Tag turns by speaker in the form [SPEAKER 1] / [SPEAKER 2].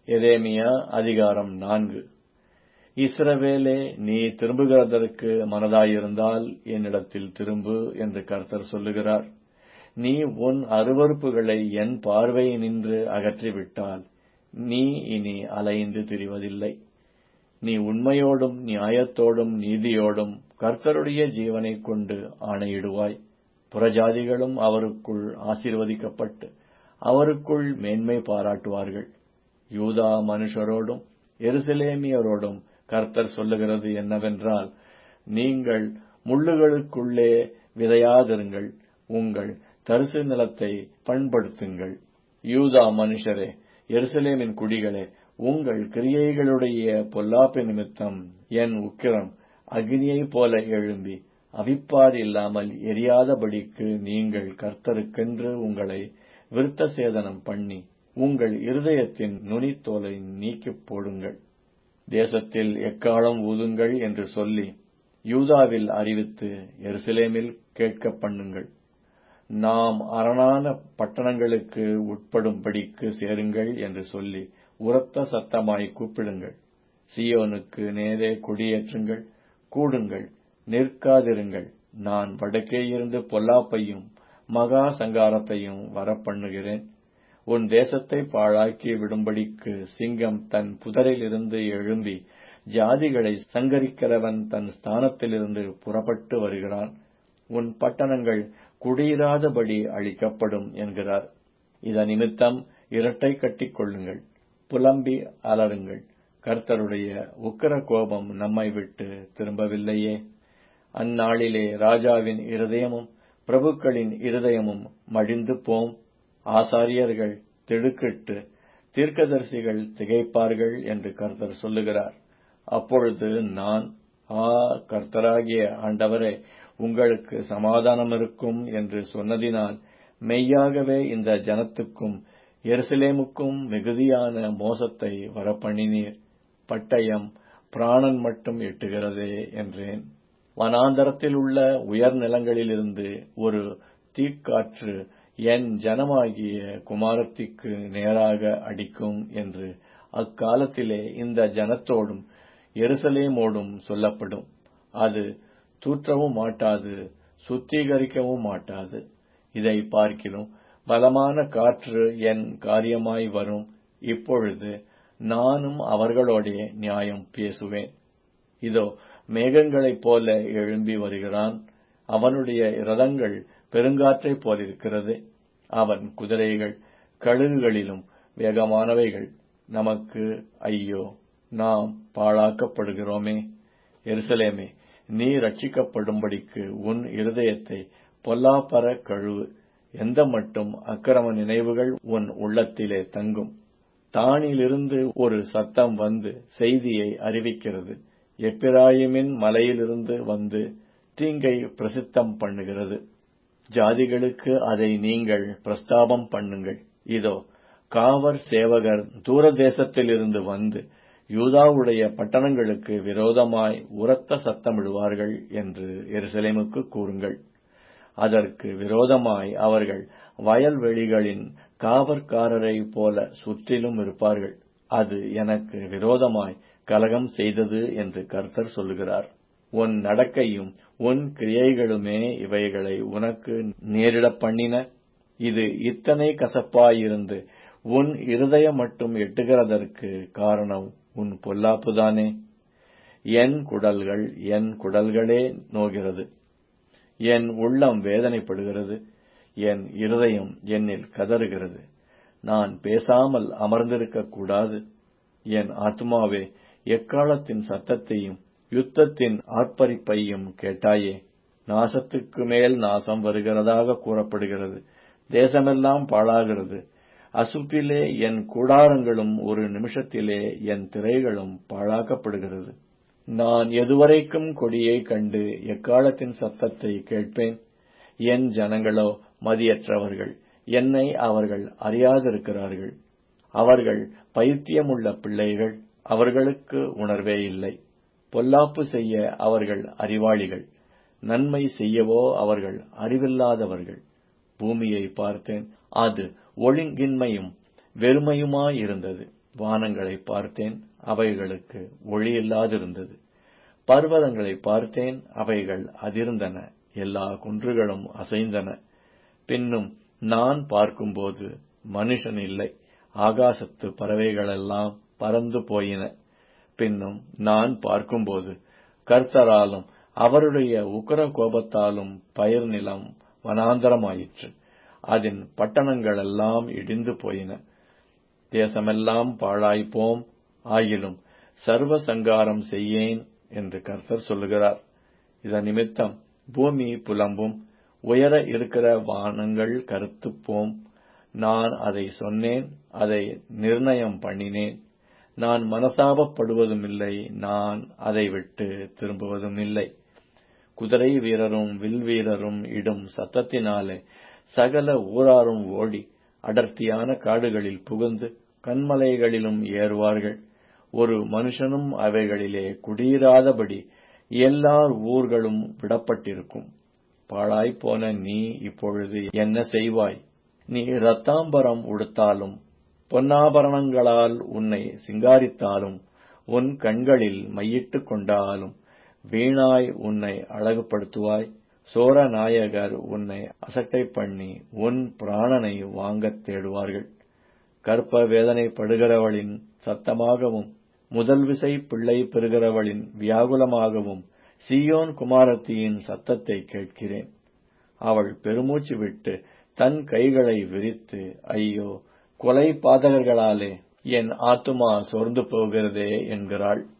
[SPEAKER 1] எரேமியா அதிகாரம் 4. இஸ்ரவேலே, நீ திரும்புகிறதற்கு மனதாயிருந்தால் என்னிடத்தில் திரும்பு என்று கர்த்தர் சொல்லுகிறார். நீ உன் அருவருப்புகளை என் பார்வையினின்று அகற்றிவிட்டால் நீ இனி அலைந்து திரிவதில்லை. நீ உண்மையோடும் நியாயத்தோடும் நீதியோடும் கர்த்தருடைய ஜீவனைக் கொண்டு ஆணையிடுவாய். புறஜாதிகளும் அவருக்குள் ஆசீர்வதிக்கப்பட்டு அவருக்குள் மேன்மை பாராட்டுவார்கள். யூதா மனுஷரோடும் எருசலேமியரோடும் கர்த்தர் சொல்லுகிறது என்னவென்றால், நீங்கள் முள்ளுகளுக்குள்ளே விதையாதிருங்கள், உங்கள் தரிசு நிலத்தை பண்படுத்துங்கள். யூதா மனுஷரே, எருசலேமின் குடிகளே, உங்கள் கிரியைகளுடைய பொல்லாப்பு நிமித்தம் என் உக்கிரம் அக்னியைப் போல எழும்பி அவிப்பார் இல்லாமல் எரியாதபடிக்கு நீங்கள் கர்த்தருக்கென்று உங்களை விருத்த சேதனம் பண்ணி உங்கள் இருதயத்தின் நுனித்தோலை நீக்கிப் போடுங்கள். தேசத்தில் எக்காளம் ஊதுங்கள் என்று சொல்லி யூதாவில் அறிவித்து எருசலேமில் கேட்கப் பண்ணுங்கள். நாம் அரணான பட்டணங்களுக்கு உட்படும்படிக்கு சேருங்கள் என்று சொல்லி உரத்த சத்தமாய் கூப்பிடுங்கள். சீயோனுக்கு நேரே கொடியேற்றுங்கள், கூடுங்கள், நிற்காதிருங்கள். நான் வடக்கே இருந்து பொல்லாப்பையும் மகா சங்காரத்தையும் வரப்பண்ணுகிறேன். உன் தேசத்தை பாழாக்கி விடும்படிக்கு சிங்கம் தன் புதரிலிருந்து எழும்பி ஜாதிகளை சங்கரிக்கிறவன் தன் ஸ்தானத்திலிருந்து புறப்பட்டு வருகிறான். உன் பட்டணங்கள் குடியிராதபடி அழிக்கப்படும் என்கிறார். இதனிமித்தம் இரட்டை கட்டிக் கொள்ளுங்கள், புலம்பி அலறுங்கள். கர்த்தருடைய உக்கிர கோபம் நம்மை விட்டு திரும்பவில்லையே. அந்நாளிலே ராஜாவின் இருதயமும் பிரபுக்களின் இருதயமும் மடிந்து போம். ஆசாரியர்கள் திடுக்கிட்டு தீர்க்கதரிசிகள் திகைப்பார்கள் என்று கர்த்தர் சொல்லுகிறார். அப்பொழுது நான், கர்த்தராகிய ஆண்டவரே, உங்களுக்கு சமாதானம் இருக்கும் என்று சொன்னதினால் மெய்யாகவே இந்த ஜனத்துக்கும் எருசலேமுக்கும் மிகுதியான மோசத்தை வரப்பண்ணினீர். பட்டயம் பிராணன் மட்டும் எட்டுகிறதே என்றேன். வனாந்தரத்தில் உள்ள உயர் நிலங்களிலிருந்து ஒரு தீக்காற்று என் ஜனமாகிய குமாரத்திக்கு நேராக அடிக்கும் என்று அக்காலத்திலே இந்த ஜனத்தோடும் எருசலேமோடும் சொல்லப்படும். அது தூற்றவும் மாட்டாது, சுத்திகரிக்கவும் மாட்டாது. இதை பார்க்கிலும் பலமான காற்று என் காரியமாய் வரும். இப்பொழுது நானும் அவர்களோடே நியாயம் பேசுவேன். இதோ, மேகங்களைப் போல எழும்பி வருகிறான். அவனுடைய இரதங்கள் பெருங்காற்றைப் போலிருக்கிறது. அவன் குதிரைகள் கழுகுகளிலும் வேகமானவைகள். நமக்கு ஐயோ, நாம் பாழாக்கப்படுகிறோமே. எருசலேமே, நீ ரட்சிக்கப்படும்படிக்கு உன் இருதயத்தை பொல்லாப்பற கழுவு. எந்த மட்டும் அக்கிரம நினைவுகள் உன் உள்ளத்திலே தங்கும். தானிலிருந்து ஒரு சத்தம் வந்து செய்தியை அறிவிக்கிறது. எப்பிராயிமின் மலையிலிருந்து வந்து தீங்கை பிரசித்தம் பண்ணுகிறது. ஜாதிகளுக்கு அதை நீங்கள் பிரஸ்தாபம் பண்ணுங்கள். இதோ, காவற் சேவகர் தூரதேசத்திலிருந்து வந்து யூதாவுடைய பட்டணங்களுக்கு விரோதமாய் உரத்த சத்தமிடுவார்கள் என்று எருசலேமுக்கு கூறுங்கள். அதற்கு விரோதமாய் அவர்கள் வயல்வெளிகளின் காவற்காரரைப் போல சுற்றிலும் இருப்பார்கள். அது எனக்கு விரோதமாய் கலகம் செய்தது என்று கர்த்தர் சொல்லுகிறார். உன் நடக்கையும் உன் கிரியைகளுமே இவைகளை உனக்கு நேரிடப் பண்ணின. இது இத்தனை கசப்பாயிருந்து உன் இருதயம் மட்டும் எட்டுகிறதற்கு காரணம் உன் பொல்லாப்புதானே. என் குடல்களே நோகிறது. என் உள்ளம் வேதனைப்படுகிறது. என் இருதயம் என்னில் கதறுகிறது. நான் பேசாமல் அமர்ந்திருக்க கூடாது. என் ஆத்துமாவே, எக்காலத்தின் சத்தத்தையும் யுத்தத்தின் ஆர்ப்பரிப்பையும் கேட்டாயே. நாசத்துக்கு மேல் நாசம் வருகிறதாக கூறப்படுகிறது. தேசமெல்லாம் பாழாகிறது. அசுப்பிலே என் கூடாரங்களும் ஒரு நிமிஷத்திலே என் திரைகளும் பாழாக்கப்படுகிறது. நான் எதுவரைக்கும் கொடியை கண்டு எக்காலத்தின் சத்தத்தை கேட்பேன்? என் ஜனங்களோ மதியற்றவர்கள். என்னை அவர்கள் அறியாதிருக்கிறார்கள். அவர்கள் பைத்தியமுள்ள பிள்ளைகள். அவர்களுக்கு உணர்வே இல்லை. பொல்லாப்பு செய்ய அவர்கள் அறிவாளிகள். நன்மை செய்யவோ அவர்கள் அறிவில்லாதவர்கள். பூமியை பார்த்தேன், அது ஒழுங்கின்மையும் வெறுமையுமாயிருந்தது. வானங்களை பார்த்தேன், அவைகளுக்கு ஒளி இல்லாதிருந்தது. பர்வதங்களை பார்த்தேன், அவைகள் அதிர்ந்தன, எல்லா குன்றுகளும் அசைந்தன. பின்னும் நான் பார்க்கும்போது மனுஷன் இல்லை, ஆகாசத்து பறவைகளெல்லாம் பறந்து போயின. பின்னும் நான் பார்க்கும்போது கர்த்தராலும் அவருடைய உக்கிர கோபத்தாலும் பயிர் நிலம் வனாந்தரமாயிற்று, அதன் பட்டணங்களெல்லாம் இடிந்து போயின. தேசமெல்லாம் பாழாய்ப்போம், ஆகிலும் சர்வ சங்காரம் செய்யேன் என்று கர்த்தர் சொல்லுகிறார். இதன் நிமித்தம் பூமி புலம்பும், உயர இருக்கிற வானங்கள் கருத்துப்போம். நான் அதை சொன்னேன், அதை நிர்ணயம் பண்ணினேன். நான் மனஸ்தாபப்படுவதுமில்லை, நான் அதை விட்டு திரும்புவதுமில்லை. குதிரை வீரரும் வில் வீரரும் இடும் சத்தத்தினாலே சகல ஊராரும் ஓடி அடர்த்தியான காடுகளில் புகுந்து கன்மலைகளிலும் ஏறுவார்கள். ஒரு மனுஷனும் அவைகளிலே குடியிராதபடி எல்லார் ஊர்களும் விடப்பட்டிருக்கும். பாழாய்ப்போன நீ இப்பொழுது என்ன செய்வாய்? நீ இரத்தாம்பரம் உடுத்தாலும் பொன்னாபரணங்களால் உன்னை சிங்காரித்தாலும் உன் கண்களில் மையிட்டுக் கொண்டாலும் வீணாய் உன்னை அழகுபடுத்துவாய். சோரநாயகர் உன்னை அசட்டை பண்ணி உன் பிராணனை வாங்கத் தேடுவார்கள். கர்ப்ப வேதனைப்படுகிறவளின் சத்தமாகவும் முதல் விசை பிள்ளை பெறுகிறவளின் வியாகுலமாகவும் சீயோன் குமாரத்தியின் சத்தத்தை கேட்கிறேன். அவள் பெருமூச்சு விட்டு தன் கைகளை விரித்து, ஐயோ, கொலை பாதகர்களாலே என் ஆத்துமா சோர்ந்து போகிறதே என்கிறாள்.